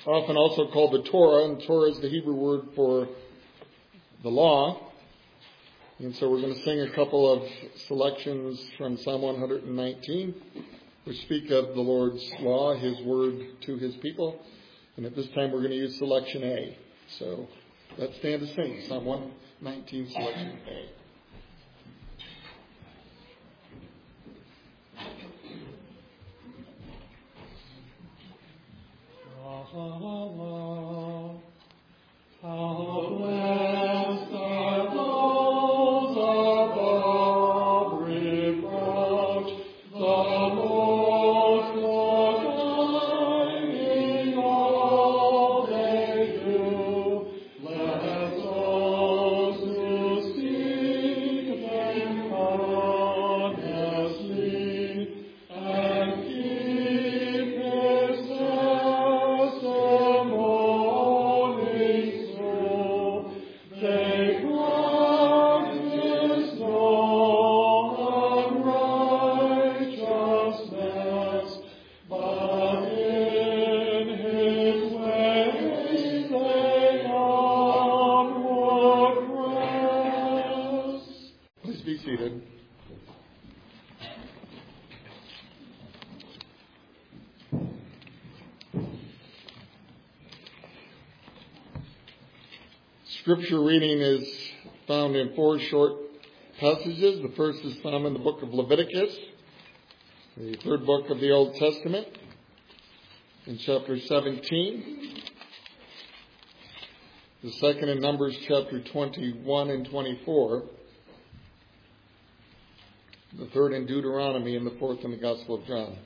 often also called the Torah, and Torah is the Hebrew word for the law. And so we're going to sing a couple of selections from Psalm 119, which speak of the Lord's law, His word to His people. And at this time we're going to use selection A. So let's stand to sing Psalm 119, selection A. How blessed are those above reproach, the most in all they do. Let those who seek them honestly and keep His testimonies true. They practice no unrighteousness, but in His ways they onward press. Please be seated. Scripture reading is found in 4 short passages. The first is found in the book of Leviticus, the 3rd book of the Old Testament, in chapter 17. The second in Numbers chapter 21 and 24. The third in Deuteronomy, and the fourth in the Gospel of John.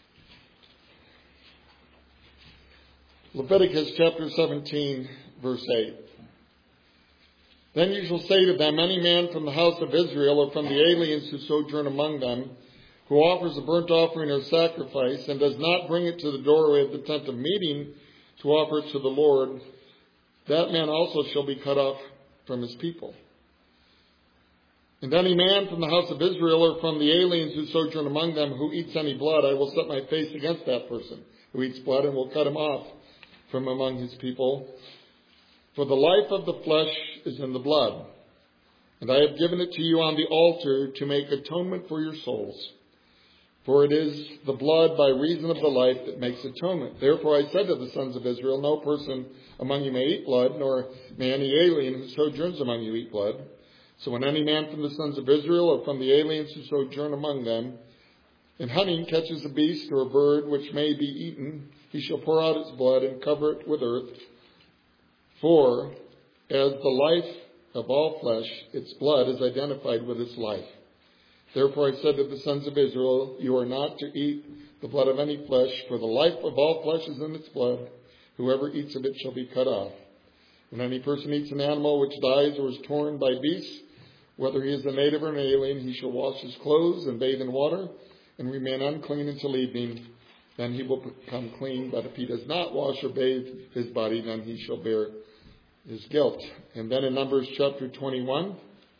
Leviticus chapter 17, verse 8. Then you shall say to them, any man from the house of Israel or from the aliens who sojourn among them, who offers a burnt offering or sacrifice and does not bring it to the doorway of the tent of meeting to offer it to the Lord, that man also shall be cut off from his people. And any man from the house of Israel or from the aliens who sojourn among them who eats any blood, I will set my face against that person who eats blood and will cut him off from among his people. For the life of the flesh is in the blood, and I have given it to you on the altar to make atonement for your souls. For it is the blood by reason of the life that makes atonement. Therefore I said to the sons of Israel, no person among you may eat blood, nor may any alien who sojourns among you eat blood. So when any man from the sons of Israel or from the aliens who sojourn among them in hunting catches a beast or a bird which may be eaten, he shall pour out its blood and cover it with earth. For as the life of all flesh, its blood is identified with its life. Therefore I said to the sons of Israel, you are not to eat the blood of any flesh, for the life of all flesh is in its blood. Whoever eats of it shall be cut off. When any person eats an animal which dies or is torn by beasts, whether he is a native or an alien, he shall wash his clothes and bathe in water and remain unclean until evening. Then he will become clean. But if he does not wash or bathe his body, then he shall bear his guilt. And then in Numbers chapter 21,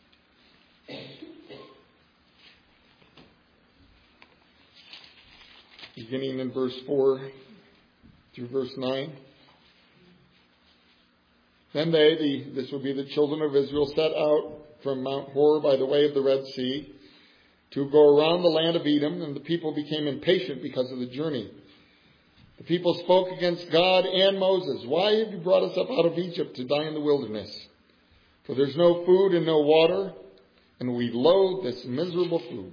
beginning in verse 4 through verse 9. Then this will be the children of Israel, set out from Mount Hor by the way of the Red Sea to go around the land of Edom, and the people became impatient because of the journey. The people spoke against God and Moses. Why have you brought us up out of Egypt to die in the wilderness? For there's no food and no water, and we loathe this miserable food.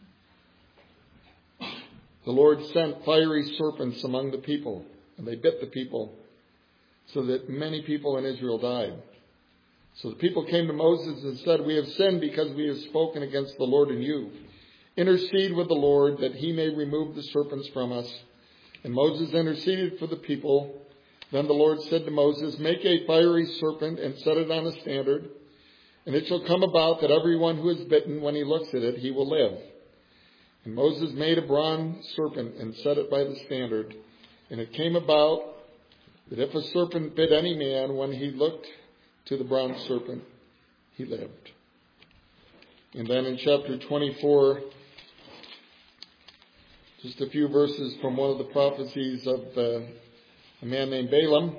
The Lord sent fiery serpents among the people, and they bit the people, so that many people in Israel died. So the people came to Moses and said, we have sinned because we have spoken against the Lord and you. Intercede with the Lord that he may remove the serpents from us. And Moses interceded for the people. Then the Lord said to Moses, make a fiery serpent and set it on a standard. And it shall come about that everyone who is bitten, when he looks at it, he will live. And Moses made a bronze serpent and set it by the standard. And it came about that if a serpent bit any man, when he looked to the bronze serpent, he lived. And then in chapter 24, just a few verses from one of the prophecies of a man named Balaam,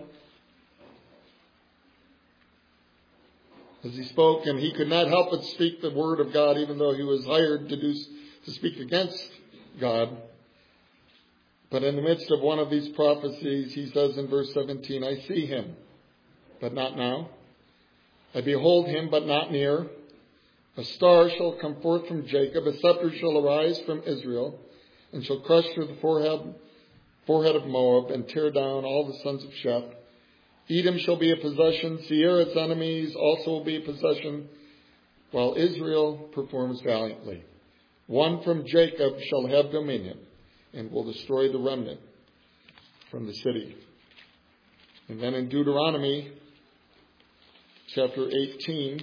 as he spoke, and he could not help but speak the word of God, even though he was hired to speak against God. But in the midst of one of these prophecies, he says in verse 17, I see him, but not now. I behold him, but not near. A star shall come forth from Jacob, a scepter shall arise from Israel, and shall crush through the forehead of Moab, and tear down all the sons of Sheth. Edom shall be a possession, Seir its enemies also will be a possession, while Israel performs valiantly. One from Jacob shall have dominion, and will destroy the remnant from the city. And then in Deuteronomy chapter 18,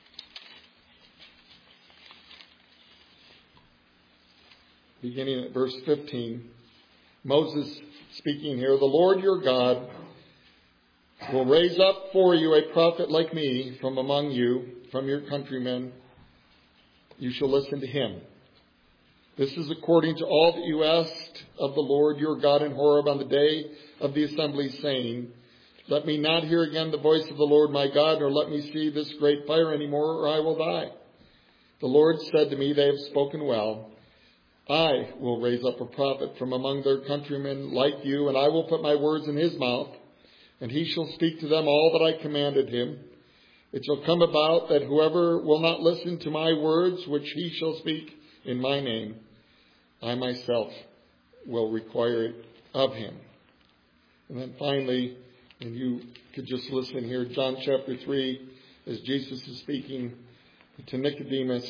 beginning at verse 15, Moses speaking here, the Lord your God will raise up for you a prophet like me from among you, from your countrymen. You shall listen to him. This is according to all that you asked of the Lord your God in Horeb on the day of the assembly, saying, let me not hear again the voice of the Lord my God, nor let me see this great fire any more, or I will die. The Lord said to me, they have spoken well. I will raise up a prophet from among their countrymen like you, and I will put my words in his mouth, and he shall speak to them all that I commanded him. It shall come about that whoever will not listen to my words, which he shall speak in my name, I myself will require it of him. And then finally, and you could just listen here, John chapter 3, as Jesus is speaking to Nicodemus.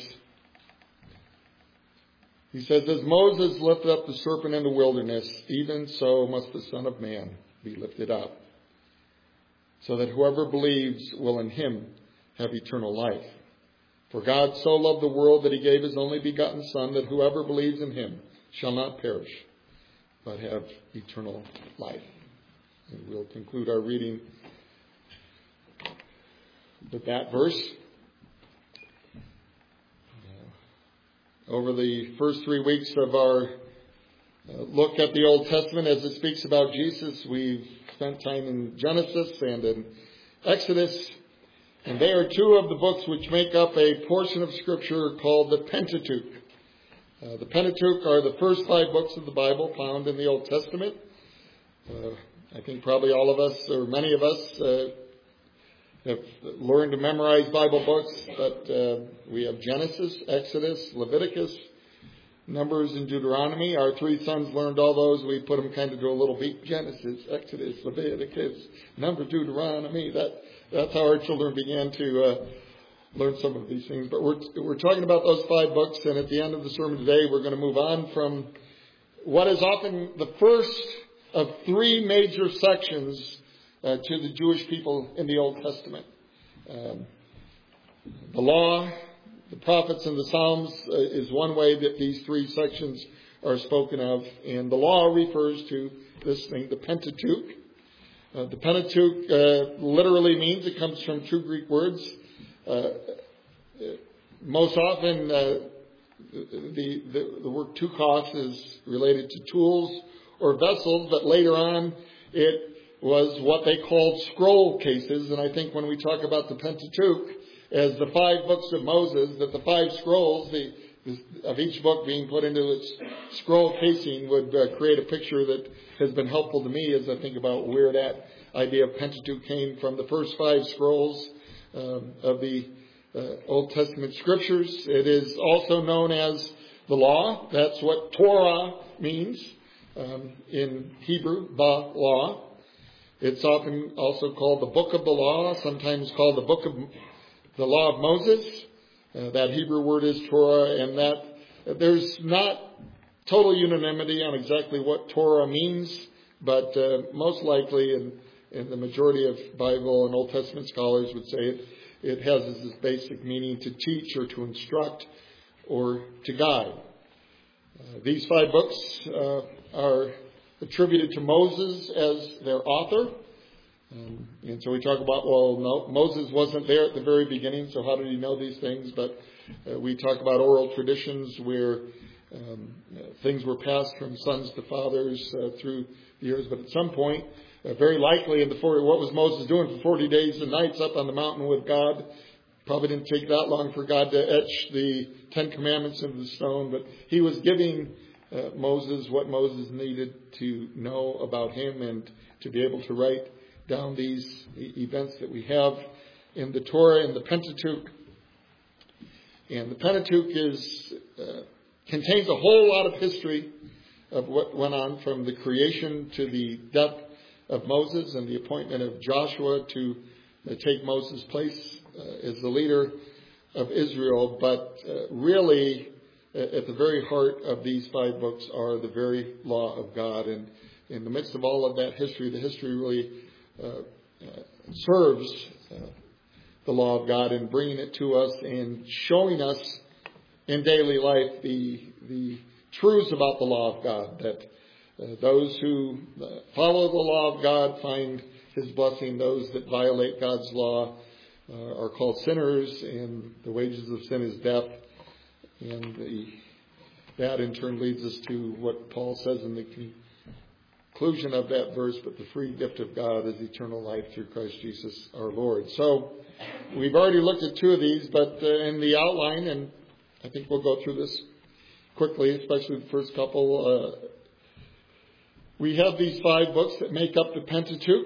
He says, as Moses lifted up the serpent in the wilderness, even so must the Son of Man be lifted up, so that whoever believes will in him have eternal life. For God so loved the world that he gave his only begotten Son, that whoever believes in him shall not perish, but have eternal life. And we'll conclude our reading with that verse. Over the first 3 weeks of our look at the Old Testament as it speaks about Jesus, we've spent time in Genesis and in Exodus. And they are two of the books which make up a portion of Scripture called the Pentateuch. The Pentateuch are the first 5 books of the Bible found in the Old Testament. I think probably all of us, or many of us, have learned to memorize Bible books, but we have Genesis, Exodus, Leviticus, Numbers, and Deuteronomy. Our 3 sons learned all those. We put them kind of to a little beat. Genesis, Exodus, Leviticus, Numbers, Deuteronomy. That's how our children began to learn some of these things. But we're talking about those 5 books, and at the end of the sermon today, we're going to move on from what is often the first of 3 major sections to the Jewish people in the Old Testament. The law, the prophets, and the Psalms is one way that these 3 sections are spoken of. And the law refers to this thing, the Pentateuch. The Pentateuch literally means, it comes from 2 Greek words. Most often, the word tukos is related to tools or vessels, but later on it was what they called scroll cases. And I think when we talk about the Pentateuch as the 5 books of Moses, that the 5 scrolls of each book being put into its scroll casing would create a picture that has been helpful to me as I think about where that idea of Pentateuch came from. The first 5 scrolls of the Old Testament Scriptures. It is also known as the law. That's what Torah means in Hebrew, the law. It's often also called the Book of the Law, sometimes called the Book of the Law of Moses. That Hebrew word is Torah, and that there's not total unanimity on exactly what Torah means, but most likely, and the majority of Bible and Old Testament scholars would say it has this basic meaning to teach or to instruct or to guide. These 5 books are attributed to Moses as their author. And so we talk about, well, no, Moses wasn't there at the very beginning, so how did he know these things? But we talk about oral traditions where things were passed from sons to fathers through the years. But at some point, Very likely what was Moses doing for 40 days and nights up on the mountain with God? Probably didn't take that long for God to etch the 10 Commandments into the stone, but he was giving Moses what Moses needed to know about him and to be able to write down these events that we have in the Torah and the Pentateuch. And the Pentateuch contains a whole lot of history of what went on from the creation to the death of Moses and the appointment of Joshua to take Moses' place as the leader of Israel. But really, at the very heart of these 5 books are the very law of God. And in the midst of all of that history, the history really serves the law of God in bringing it to us and showing us in daily life the truths about the law of God, that those who follow the law of God find his blessing. Those that violate God's law are called sinners, and the wages of sin is death. And that in turn leads us to what Paul says in the conclusion of that verse, but the free gift of God is eternal life through Christ Jesus our Lord. So we've already looked at 2 of these, but in the outline, and I think we'll go through this quickly, especially the first couple. We have these 5 books that make up the Pentateuch.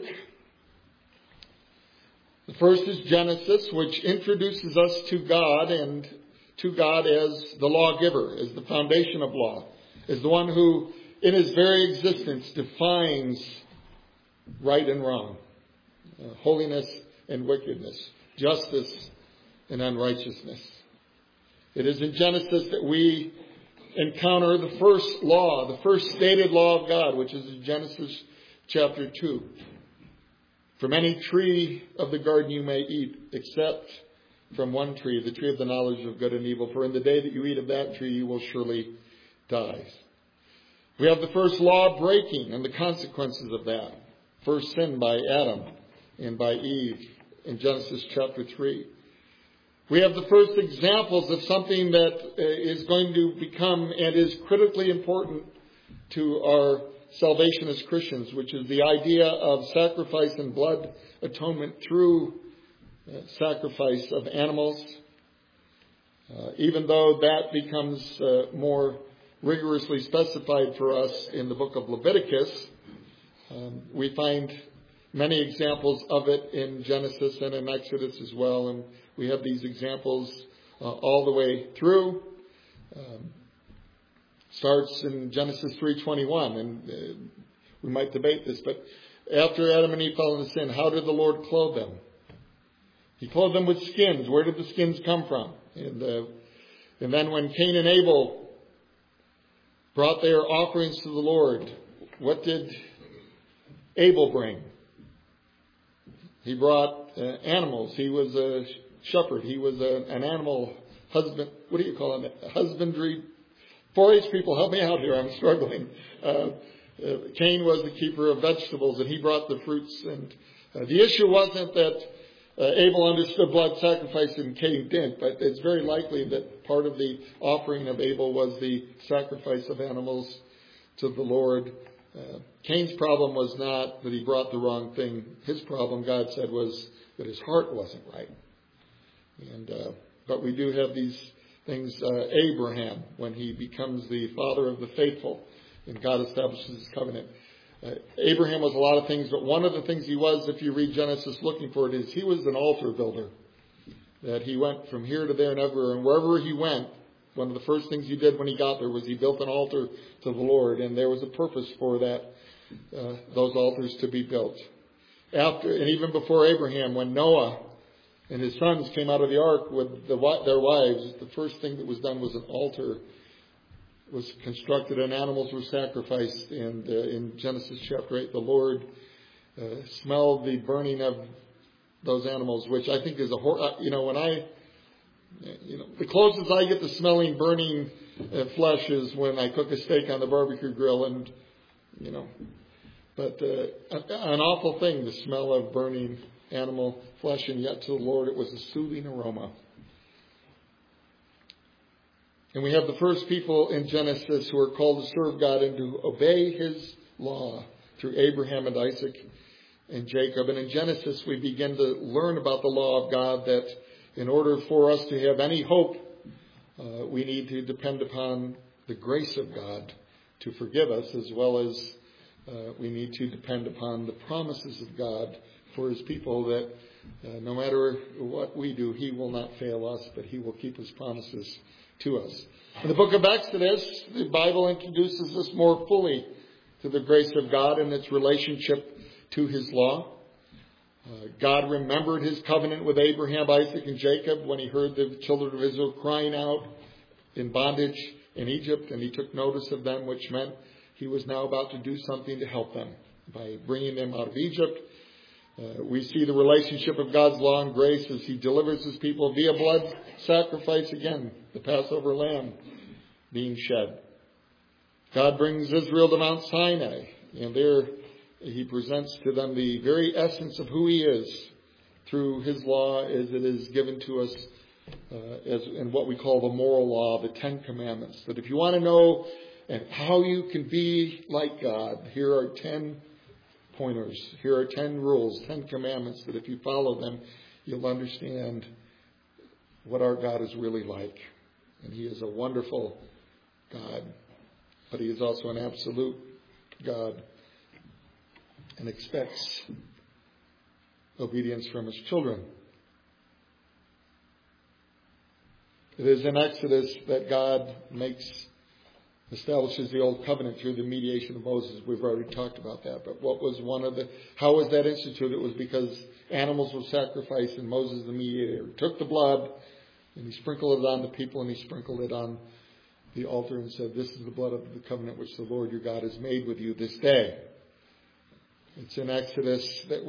The first is Genesis, which introduces us to God and to God as the lawgiver, as the foundation of law, as the one who, in his very existence, defines right and wrong, holiness and wickedness, justice and unrighteousness. It is in Genesis that we encounter the first law, the first stated law of God, which is in Genesis chapter 2. From any tree of the garden you may eat, except from one tree, the tree of the knowledge of good and evil. For in the day that you eat of that tree, you will surely die. We have the first law breaking and the consequences of that. First sin by Adam and by Eve in Genesis chapter 3. We have the first examples of something that is going to become and is critically important to our salvation as Christians, which is the idea of sacrifice and blood atonement through sacrifice of animals. Even though that becomes more rigorously specified for us in the book of Leviticus, we find many examples of it in Genesis and in Exodus as well, and we have these examples all the way through. Starts in Genesis 3:21, and we might debate this, but after Adam and Eve fell into sin, how did the Lord clothe them? He clothed them with skins. Where did the skins come from? And then when Cain and Abel brought their offerings to the Lord, what did Abel bring? He brought animals. He was a shepherd. He was an animal husband. What do you call it? Husbandry. 4-H people, help me out here. I'm struggling. Cain was the keeper of vegetables, and he brought the fruits. And the issue wasn't that Abel understood blood sacrifice and Cain didn't, but it's very likely that part of the offering of Abel was the sacrifice of animals to the Lord. Cain's problem was not that he brought the wrong thing. His problem, God said, was that his heart wasn't right. But we do have these things. Abraham, when he becomes the father of the faithful, and God establishes his covenant. Abraham was a lot of things, but one of the things he was, if you read Genesis looking for it, is he was an altar builder. That he went from here to there and everywhere, and wherever he went, one of the first things he did when he got there was he built an altar to the Lord, and there was a purpose for that, those altars to be built. After, and even before Abraham, when Noah and his sons came out of the ark with their wives, the first thing that was done was an altar was constructed and animals were sacrificed. And in Genesis chapter 8, the Lord smelled the burning of those animals, which I think is the closest I get to smelling burning flesh is when I cook a steak on the barbecue grill, and but an awful thing, the smell of burning animal flesh, and yet to the Lord it was a soothing aroma. And we have the first people in Genesis who are called to serve God and to obey his law through Abraham and Isaac and Jacob. And in Genesis, we begin to learn about the law of God, that in order for us to have any hope, we need to depend upon the grace of God to forgive us, as well as we need to depend upon the promises of God for His people, that no matter what we do, He will not fail us, but He will keep His promises to us. In the book of Exodus, the Bible introduces us more fully to the grace of God and its relationship to His law. God remembered His covenant with Abraham, Isaac, and Jacob when He heard the children of Israel crying out in bondage in Egypt, and He took notice of them, which meant He was now about to do something to help them by bringing them out of Egypt. We see the relationship of God's law and grace as He delivers His people via blood sacrifice again, the Passover lamb being shed. God brings Israel to Mount Sinai, and there He presents to them the very essence of who He is through His law as it is given to us as in what we call the moral law, the 10 Commandments. That if you want to know how you can be like God, here are 10 pointers. Here are 10 rules, 10 commandments that if you follow them, you'll understand what our God is really like. And He is a wonderful God, but He is also an absolute God and expects obedience from His children. It is in Exodus that God establishes the old covenant through the mediation of Moses. We've already talked about that. But how was that instituted? It was because animals were sacrificed, and Moses, the mediator, took the blood and he sprinkled it on the people, and he sprinkled it on the altar and said, "This is the blood of the covenant which the Lord your God has made with you this day." It's in Exodus that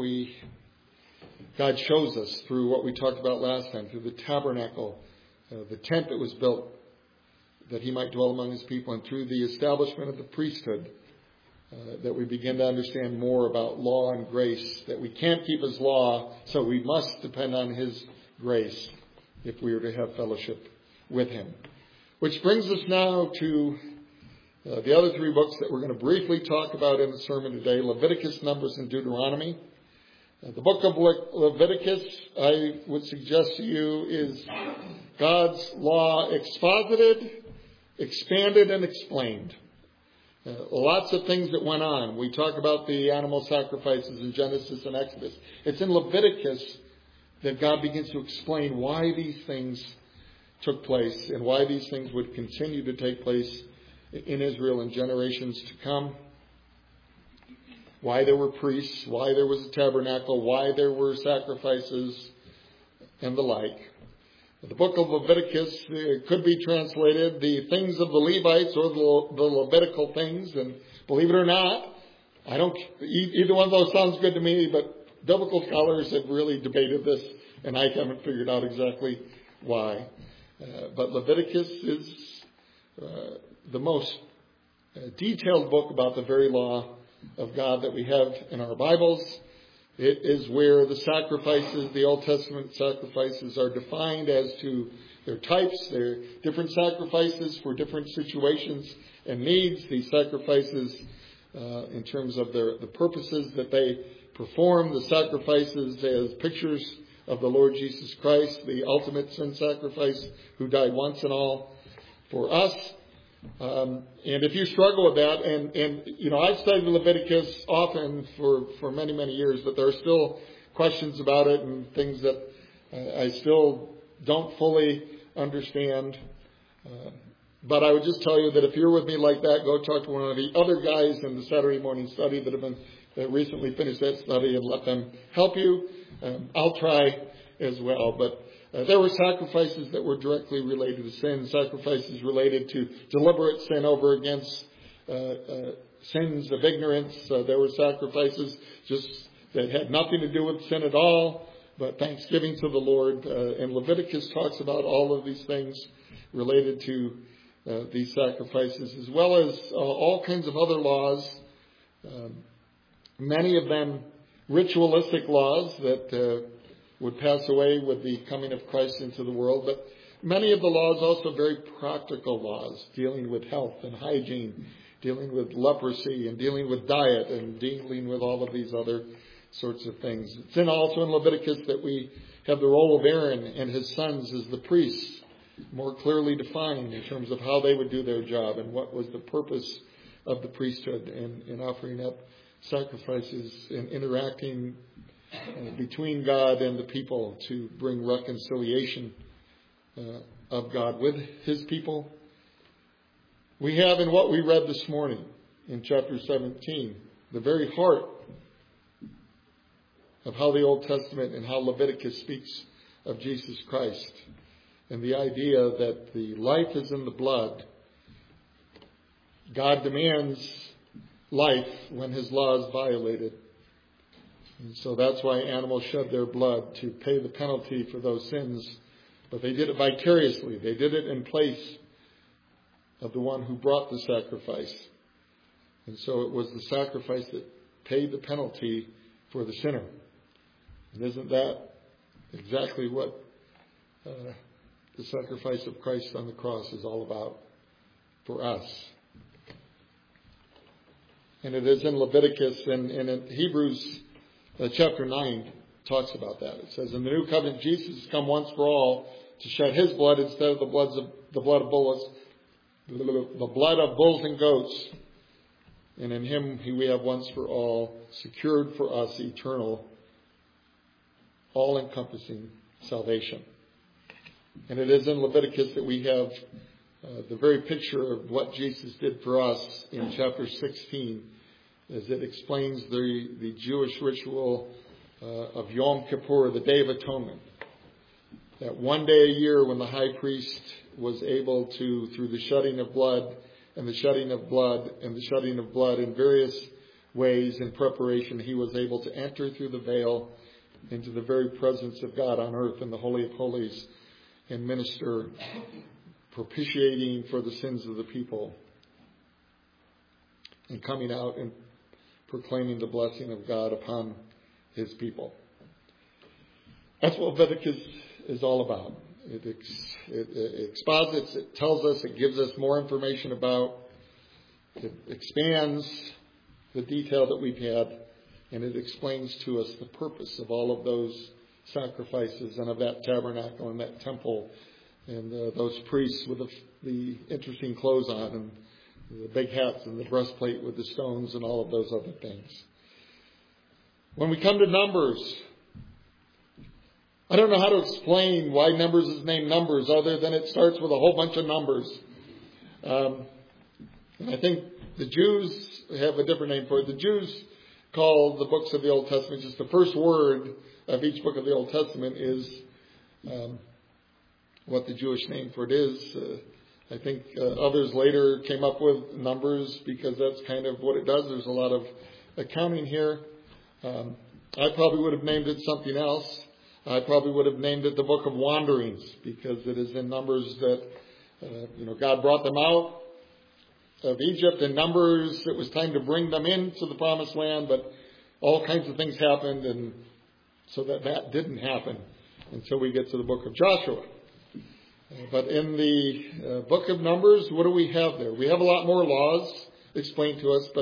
God shows us through what we talked about last time, through the tabernacle, the tent that was built, that He might dwell among His people, and through the establishment of the priesthood, that we begin to understand more about law and grace, that we can't keep His law, so we must depend on His grace if we are to have fellowship with Him. Which brings us now to the other 3 books that we're going to briefly talk about in the sermon today, Leviticus, Numbers, and Deuteronomy. The book of Leviticus, I would suggest to you, is God's law exposited, expanded, and explained. Lots of things that went on. We talk about the animal sacrifices in Genesis and Exodus. It's in Leviticus that God begins to explain why these things took place and why these things would continue to take place in Israel in generations to come. Why there were priests, why there was a tabernacle, why there were sacrifices, and the like. The book of Leviticus could be translated the things of the Levites or the Levitical things. And believe it or not, either one of those sounds good to me, but biblical scholars have really debated this, and I haven't figured out exactly why. But Leviticus is the most detailed book about the very law of God that we have in our Bibles. It is where the sacrifices, the Old Testament sacrifices, are defined as to their types. They're different sacrifices for different situations and needs. These sacrifices, in terms of the purposes that they perform, the sacrifices as pictures of the Lord Jesus Christ, the ultimate sin sacrifice, who died once and all for us. And if you struggle with that, and I've studied Leviticus often for many, many years, but there are still questions about it and things that I still don't fully understand. But I would just tell you that if you're with me like that, go talk to one of the other guys in the Saturday morning study that recently finished that study, and let them help you. I'll try as well, but there were sacrifices that were directly related to sin, sacrifices related to deliberate sin over against sins of ignorance. There were sacrifices just that had nothing to do with sin at all, but thanksgiving to the Lord. And Leviticus talks about all of these things related to these sacrifices, as well as all kinds of other laws, many of them ritualistic laws that would pass away with the coming of Christ into the world, but many of the laws also very practical laws, dealing with health and hygiene, dealing with leprosy, and dealing with diet, and dealing with all of these other sorts of things. It's also in Leviticus that we have the role of Aaron and his sons as the priests, more clearly defined in terms of how they would do their job and what was the purpose of the priesthood in offering up sacrifices and interacting between God and the people to bring reconciliation of God with his people. We have in what we read this morning in chapter 17, the very heart of how the Old Testament and how Leviticus speaks of Jesus Christ, and the idea that the life is in the blood. God demands life when his law is violated. And so that's why animals shed their blood, to pay the penalty for those sins. But they did it vicariously. They did it in place of the one who brought the sacrifice. And so it was the sacrifice that paid the penalty for the sinner. And isn't that exactly what the sacrifice of Christ on the cross is all about for us? And it is in Leviticus and in Hebrews chapter 9 talks about that. It says, in the new covenant, Jesus has come once for all to shed his blood instead of the blood of bulls and goats. And in him we have once for all secured for us eternal, all-encompassing salvation. And it is in Leviticus that we have the very picture of what Jesus did for us in chapter 16, as it explains the Jewish ritual of Yom Kippur, the Day of Atonement. That one day a year when the high priest was able to, through the shedding of blood and the shedding of blood and the shedding of blood in various ways in preparation, he was able to enter through the veil into the very presence of God on earth in the Holy of Holies and minister, propitiating for the sins of the people and coming out and proclaiming the blessing of God upon his people. That's what Leviticus is all about. It exposits, it tells us, it gives us more information about, it expands the detail that we've had, and it explains to us the purpose of all of those sacrifices and of that tabernacle and that temple and those priests with the interesting clothes on and the big hats and the breastplate with the stones and all of those other things. When we come to Numbers, I don't know how to explain why Numbers is named Numbers other than it starts with a whole bunch of numbers. And I think the Jews have a different name for it. The Jews call the books of the Old Testament, just the first word of each book of the Old Testament is what the Jewish name for it is. I think others later came up with Numbers because that's kind of what it does. There's a lot of accounting here. I probably would have named it something else. I probably would have named it the Book of Wanderings because it is in Numbers that, God brought them out of Egypt. In Numbers, it was time to bring them into the Promised Land, but all kinds of things happened, and so that didn't happen until we get to the Book of Joshua. But in the Book of Numbers, what do we have there? We have a lot more laws explained to us,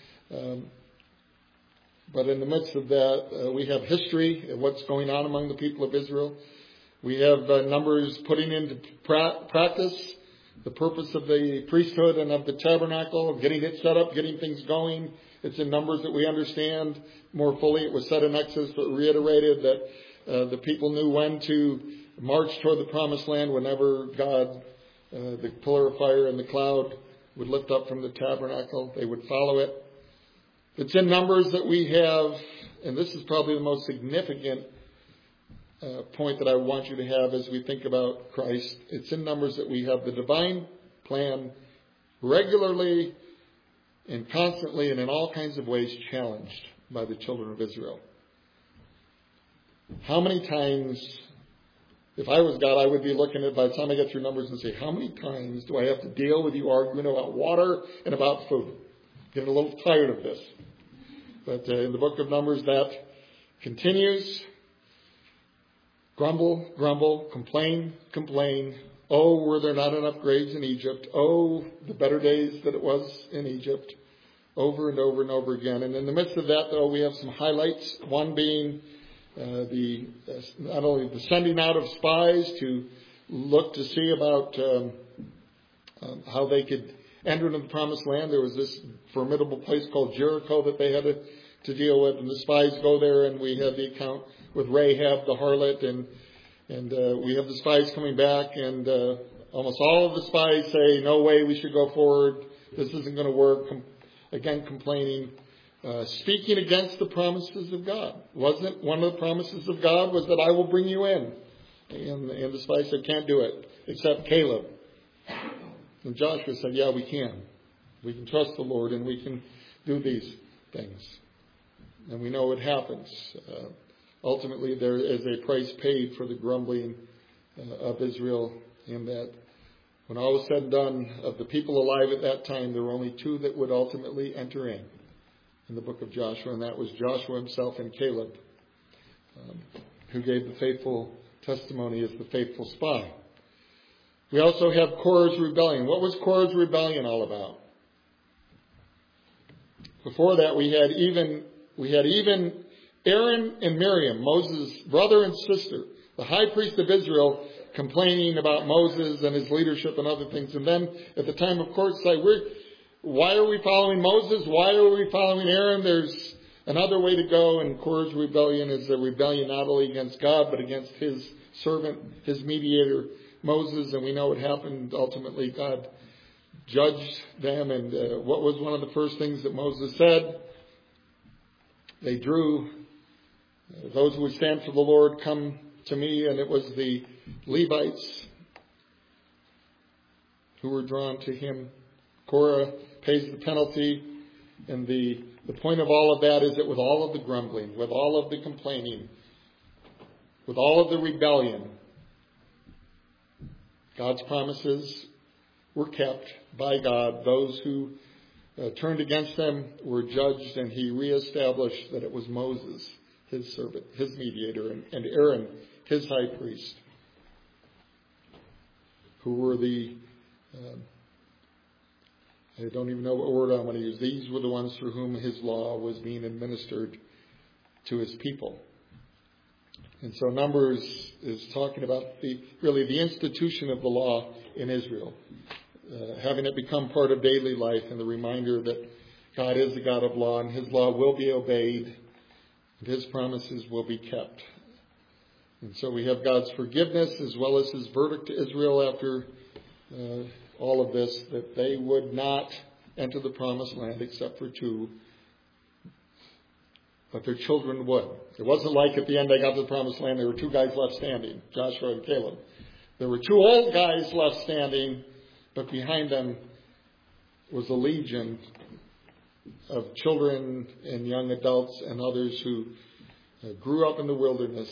but in the midst of that, we have history of what's going on among the people of Israel. We have Numbers putting into practice the purpose of the priesthood and of the tabernacle, getting it set up, getting things going. It's in Numbers that we understand more fully. It was said in Exodus, but reiterated that the people knew when to march toward the Promised Land whenever God, the pillar of fire and the cloud, would lift up from the tabernacle. They would follow it. It's in Numbers that we have, and this is probably the most significant point that I want you to have as we think about Christ. It's in Numbers that we have the divine plan regularly and constantly and in all kinds of ways challenged by the children of Israel. How many times, if I was God, I would be looking at, by the time I get through Numbers, and say, how many times do I have to deal with you arguing about water and about food? Getting a little tired of this. But in the book of Numbers, that continues. Grumble, grumble, complain, complain. Oh, were there not enough graves in Egypt? Oh, the better days that it was in Egypt. over and over and over again. And in the midst of that, though, we have some highlights. One being not only the sending out of spies to look to see about how they could enter into the promised land. There was this formidable place called Jericho that they had to deal with, and the spies go there, and we have the account with Rahab the harlot, and we have the spies coming back, and almost all of the spies say, no way, we should go forward, this isn't going to work, again complaining, speaking against the promises of God. Wasn't one of the promises of God was that I will bring you in? And the spies said, can't do it, except Caleb. And Joshua said, yeah, we can. We can trust the Lord, and we can do these things. And we know it happens. Ultimately, there is a price paid for the grumbling of Israel, in that when all was said and done, of the people alive at that time, there were only two that would ultimately enter in the book of Joshua, and that was Joshua himself and Caleb, who gave the faithful testimony as the faithful spy. We also have Korah's rebellion. What was Korah's rebellion all about? Before that, we had even Aaron and Miriam, Moses' brother and sister, the high priest of Israel, complaining about Moses and his leadership and other things. And then at the time of court, say, why are we following Moses? Why are we following Aaron? There's another way to go. And Korah's rebellion is a rebellion not only against God, but against his servant, his mediator, Moses. And we know what happened. Ultimately, God judged them. And what was one of the first things that Moses said? They drew, those who would stand for the Lord, come to me. And it was the Levites who were drawn to him. Korah pays the penalty. And the point of all of that is that with all of the grumbling, with all of the complaining, with all of the rebellion, God's promises were kept by God. Those who turned against them were judged, and he reestablished that it was Moses, his servant, his mediator, and Aaron, his high priest, who were I don't even know what word I'm going to use. These were the ones through whom his law was being administered to his people. And so Numbers is talking about the institution of the law in Israel, having it become part of daily life, and the reminder that God is the God of law, and his law will be obeyed, and his promises will be kept. And so we have God's forgiveness as well as his verdict to Israel after all of this, that they would not enter the promised land except for two, but their children would. It wasn't like at the end they got to the promised land, there were two guys left standing, Joshua and Caleb. There were two old guys left standing, but behind them was a legion of children and young adults and others who grew up in the wilderness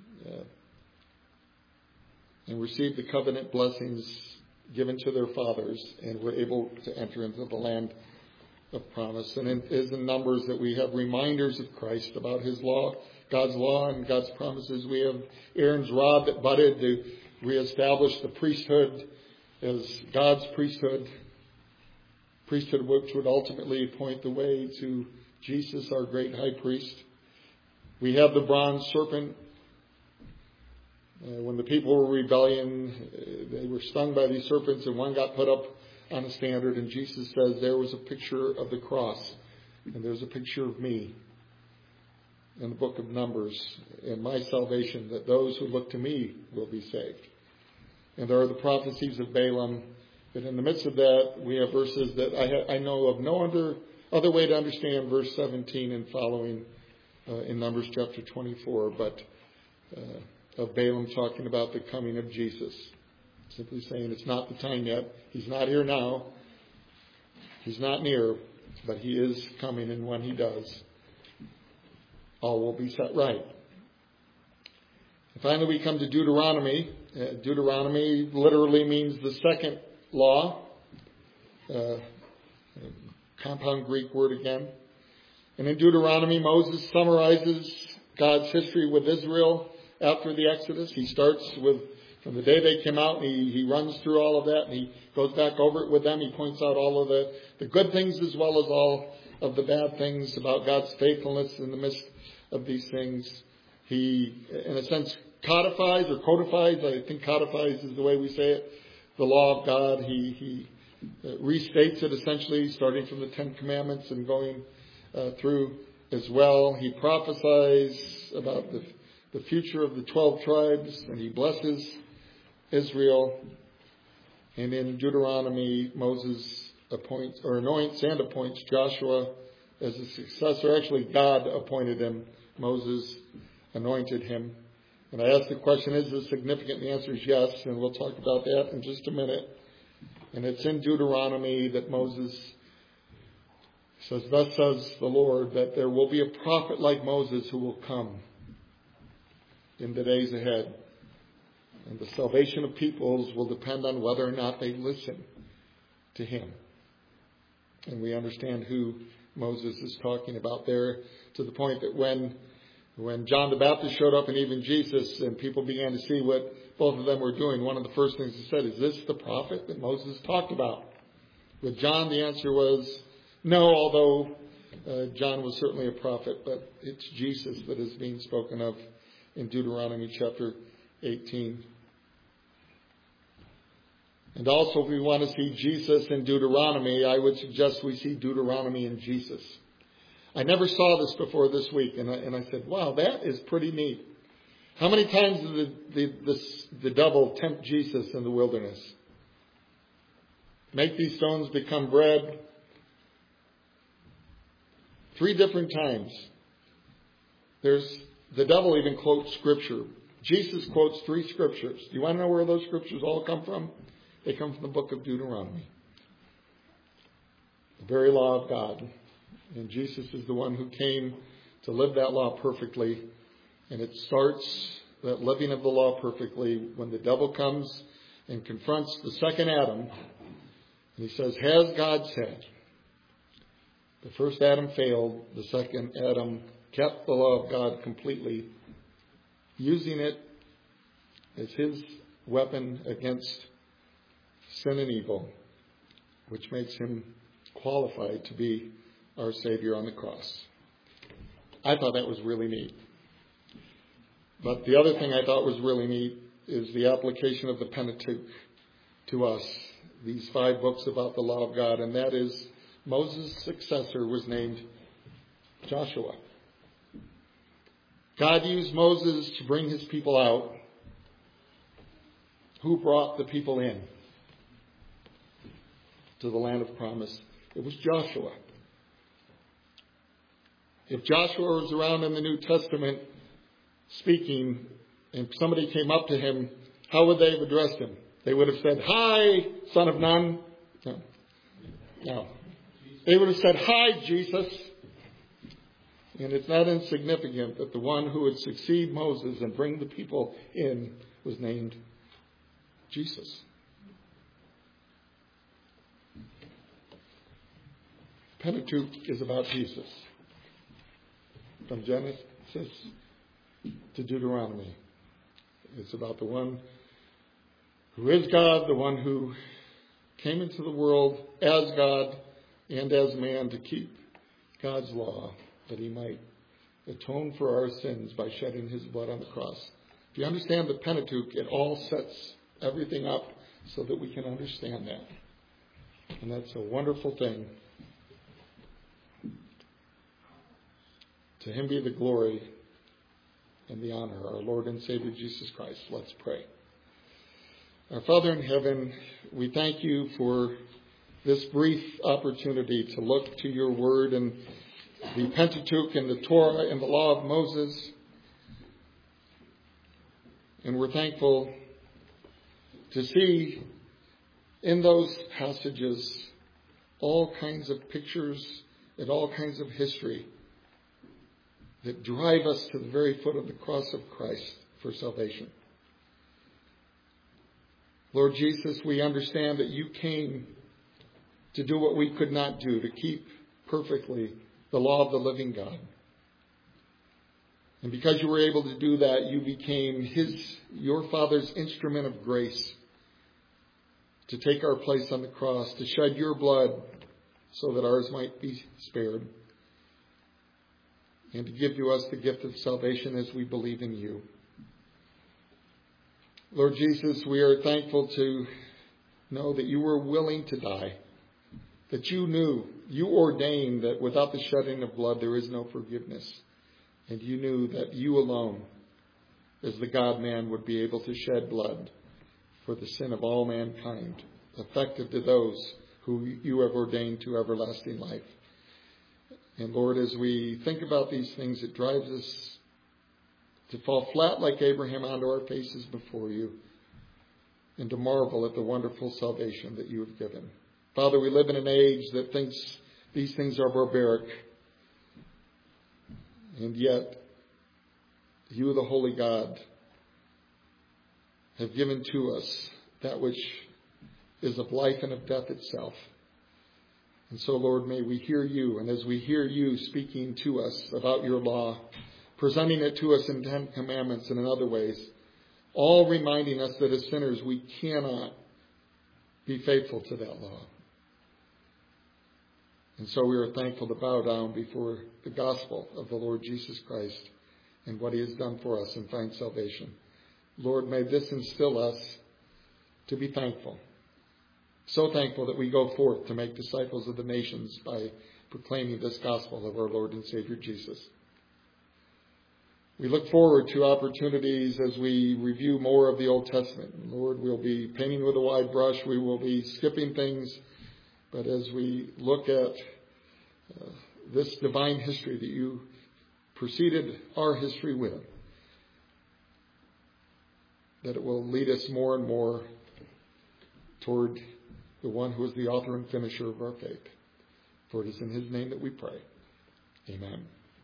and received the covenant blessings given to their fathers and were able to enter into the land of promise. And it is in Numbers that we have reminders of Christ about his law, God's law and God's promises. We have Aaron's rod that budded to reestablish the priesthood as God's priesthood which would ultimately point the way to Jesus, our great high priest. We have the bronze serpent. When the people were rebellion, they were stung by these serpents, and one got put up on a standard, and Jesus says there was a picture of the cross, and there's a picture of me in the book of Numbers, and my salvation, that those who look to me will be saved. And there are the prophecies of Balaam, but in the midst of that, we have verses that I know of no other way to understand verse 17 and following in Numbers chapter 24, but of Balaam talking about the coming of Jesus. Simply saying it's not the time yet. He's not here now. He's not near, but he is coming, and when he does, all will be set right. And finally, we come to Deuteronomy. Deuteronomy literally means the second law. Compound Greek word again. And in Deuteronomy, Moses summarizes God's history with Israel after the Exodus. He starts from the day they came out, and he runs through all of that, and he goes back over it with them. He points out all of the good things as well as all of the bad things, about God's faithfulness in the midst of these things. He, in a sense, codifies, I think codifies is the way we say it, the law of God. He restates it essentially, starting from the Ten Commandments and going through as well. He prophesies about the future of the 12 tribes, and he blesses Israel. And in Deuteronomy, Moses anoints and appoints Joshua as a successor. Actually, God appointed him. Moses anointed him. And I asked the question, is this significant? The answer is yes, and we'll talk about that in just a minute. And it's in Deuteronomy that Moses says, "Thus says the Lord, that there will be a prophet like Moses who will come in the days ahead. And the salvation of peoples will depend on whether or not they listen to him." And we understand who Moses is talking about there, to the point that when John the Baptist showed up and even Jesus, and people began to see what both of them were doing, one of the first things he said, "Is this the prophet that Moses talked about?" With John, the answer was no, although John was certainly a prophet, but it's Jesus that is being spoken of in Deuteronomy chapter 18. And also, if we want to see Jesus in Deuteronomy, I would suggest we see Deuteronomy in Jesus. I never saw this before this week, and I said, wow, that is pretty neat. How many times did the devil tempt Jesus in the wilderness? Make these stones become bread. 3 different times. The devil even quotes Scripture. Jesus quotes 3 Scriptures. Do you want to know where those Scriptures all come from? They come from the book of Deuteronomy. The very law of God. And Jesus is the one who came to live that law perfectly. And it starts, that living of the law perfectly, when the devil comes and confronts the second Adam. And he says, "Has God said?" The first Adam failed. The second Adam kept the law of God completely, using it as his weapon against sin and evil, which makes him qualified to be our Savior on the cross. I thought that was really neat. But the other thing I thought was really neat is the application of the Pentateuch to us, these 5 books about the law of God, and that is Moses' successor was named Joshua. God used Moses to bring his people out. Who brought the people in to the land of promise? It was Joshua. If Joshua was around in the New Testament speaking and somebody came up to him, how would they have addressed him? They would have said, "Hi, son of Nun." No. They would have said, "Hi, Jesus." And it's not insignificant that the one who would succeed Moses and bring the people in was named Jesus. Pentateuch is about Jesus. From Genesis to Deuteronomy. It's about the one who is God, the one who came into the world as God and as man to keep God's law, that he might atone for our sins by shedding his blood on the cross. If you understand the Pentateuch, it all sets everything up so that we can understand that. And that's a wonderful thing. To him be the glory and the honor, our Lord and Savior Jesus Christ. Let's pray. Our Father in heaven, we thank you for this brief opportunity to look to your word and the Pentateuch and the Torah and the law of Moses. And we're thankful to see in those passages all kinds of pictures and all kinds of history that drive us to the very foot of the cross of Christ for salvation. Lord Jesus, we understand that you came to do what we could not do, to keep perfectly the law of the living God. And because you were able to do that, you became your Father's instrument of grace to take our place on the cross, to shed your blood so that ours might be spared, and to give to us the gift of salvation as we believe in you. Lord Jesus, we are thankful to know that you were willing to die, that you ordained that without the shedding of blood there is no forgiveness, and you knew that you alone, as the God-man, would be able to shed blood for the sin of all mankind, effective to those who you have ordained to everlasting life. And Lord, as we think about these things, it drives us to fall flat like Abraham onto our faces before you and to marvel at the wonderful salvation that you have given. Father, we live in an age that thinks these things are barbaric, and yet you, the Holy God, have given to us that which is of life and of death itself. And so, Lord, may we hear you, and as we hear you speaking to us about your law, presenting it to us in 10 Commandments and in other ways, all reminding us that as sinners we cannot be faithful to that law. And so we are thankful to bow down before the gospel of the Lord Jesus Christ and what he has done for us and find salvation. Lord, may this instill us to be thankful. So thankful that we go forth to make disciples of the nations by proclaiming this gospel of our Lord and Savior Jesus. We look forward to opportunities as we review more of the Old Testament. Lord, we'll be painting with a wide brush. We will be skipping things. But as we look at this divine history that you preceded our history with, that it will lead us more and more toward the one who is the author and finisher of our faith. For it is in his name that we pray. Amen.